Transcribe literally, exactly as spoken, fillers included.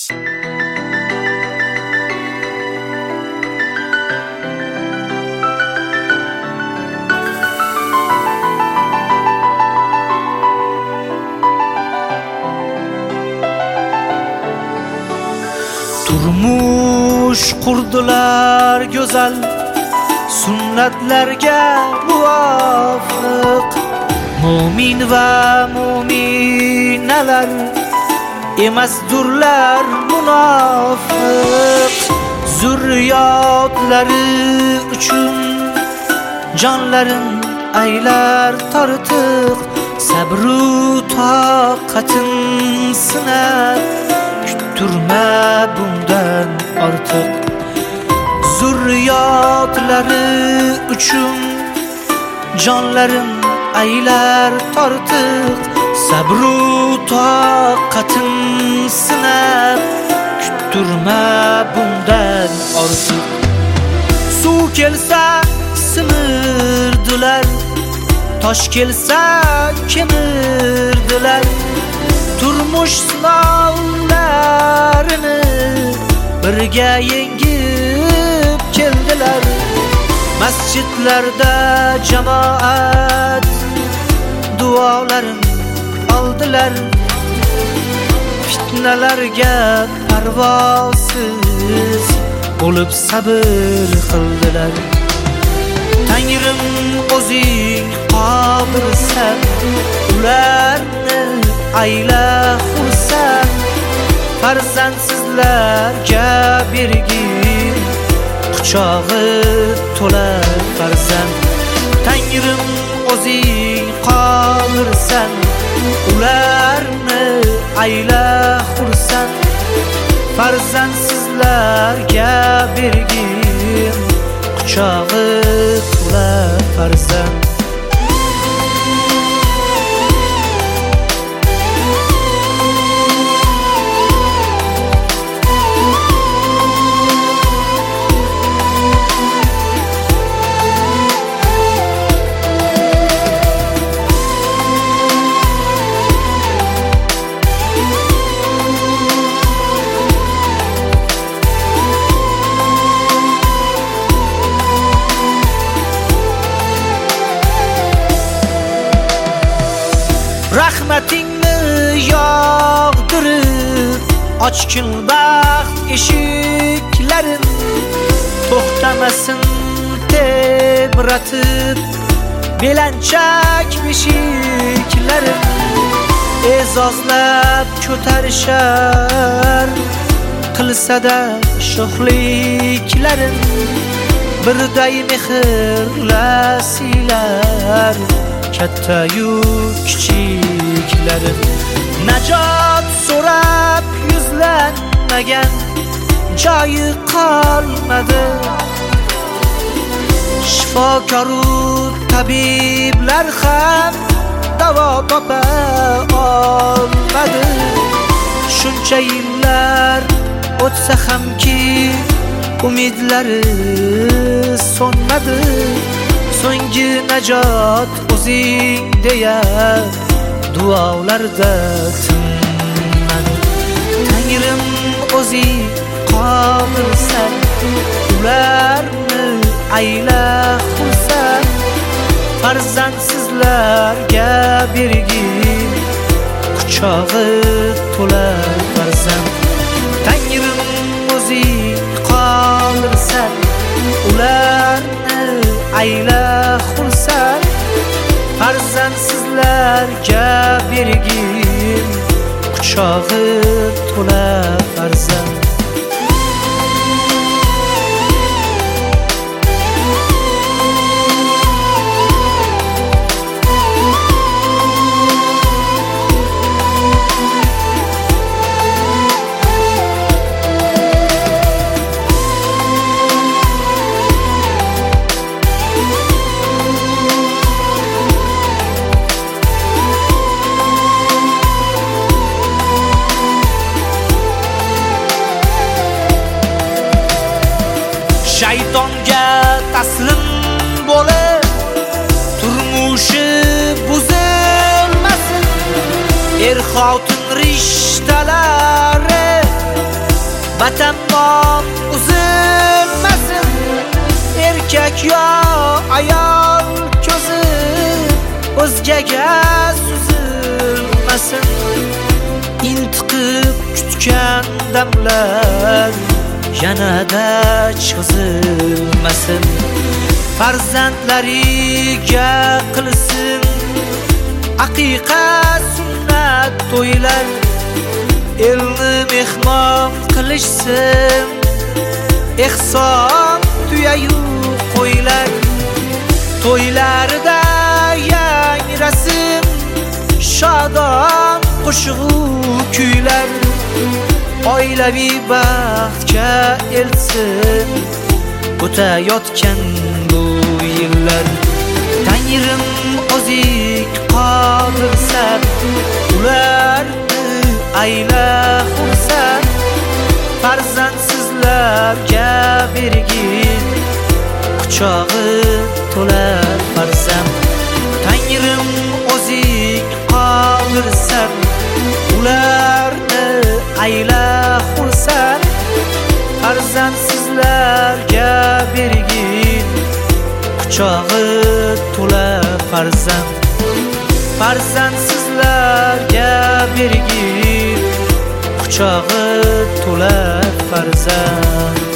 Turmush qurdilar go'zal, sunnatlarga muvofiq. Mu'min va mu'minalar emasdurlar munofiq. Zurriyotlari uchun jonlarin aylar tortiq. Sabru toqatin sinab turma bundan ortiq. Zurriyotlari uchun jonlarim aylar tortiq. Sabru toqatin sinab turma bundan ortiq. Suv kelsa simirdilar, tosh kelsa kemirdilar. Turmush sinovlarini birga yengib keldilar. Masjidlarda jamoat duolarin oldilar. Fitnalarga parvosiz bo'lib sabr qildilar. Tangrim o'zing qodirsan, ularni ayla xursand. Farzandsizlarga bergin quchog'i to'la farzand. Tangrim o'zing qodirsan, ularni ayla xursand. Farzandsizlarga bergin quchog'i to'la farzand. Rahmatingni yog'dirib ochgin baxt eshiklarin. To'xtamasin tebratib belanchak beshiklarin. E'zozlab ko'tarishar qilsa-da sho'xliklarin. Birday mehrlasilar kattayu kichiklarin. Najot so'rab yuzlanmagan joyi qolmadi. Shifokoru tabiblar ham davo topa olmadi. Shuncha yillar o'tsa hamki umidlari so'nmadi. So'nggi najot o'zing deya duolarda tinmadi. Tangrim o'zing qodirsan, ularni ayla xursand. Farzandsizlarga bergin quchog'i to'la farzand. Tangrim o'zing qodirsan, ularni ayla xursand. Farzandsizlarga bergin quchog'i to'la farzand. Shaytonga taslim bo'lib turmushi buzilmasin. Er xotin rishtalari Vatan nom uzilmasin, erkak yo ayol ko'zi o'zgaga suzilmasin. Intiqib kutgan damlar yanada cho'zilmasin. Farzandlariga qilsin aqiqa sunnat to'ylar, elni mehmon qilishsin ehson tuyayu qo'ylar. To'ylarida yangrasin shodon qo'shig'u kuylar, oilaviy baxtga elsin o'tayotgan bu yillar. Tangrim o'zik qodirsan, ularni ayla xursand, farzandsizlarga bergin quchog'i to'la farzand. Tangrim o'zik qodirsan, ularni ayla xursand, farzandsizlarga bergin quchog'i to'la farzand. Farzandsizlarga bergin quchog'i to'la farzand.